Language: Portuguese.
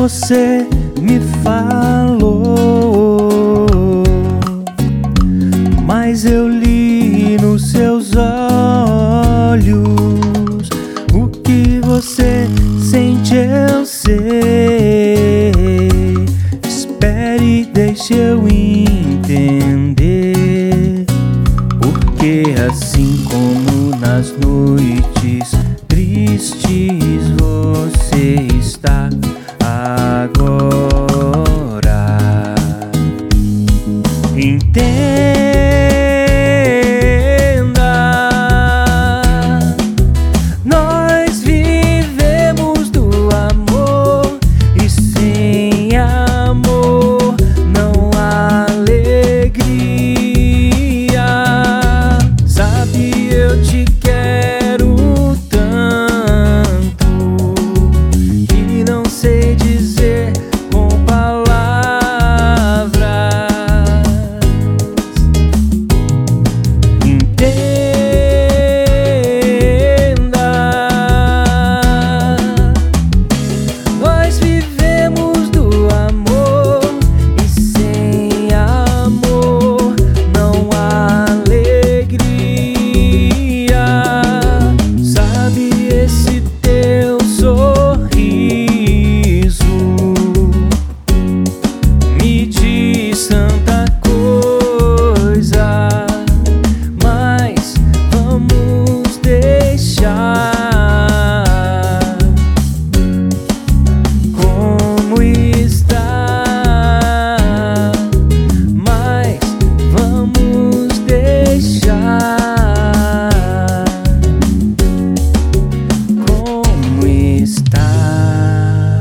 você me falou, mas eu li nos seus olhos. O que você sente eu sei. Espere, deixe eu entender. Porque assim como nas noites tristes você está agora. Entenda, nós vivemos do amor, e sem amor não há alegria. Sabe, eu te quero tanto que não sei dizer com palavras. Entenda, nós vivemos do amor, e sem amor não há alegria. Sabe, esse teu sorriso me diz tanta coisa, mas vamos deixar como está, mas vamos deixar.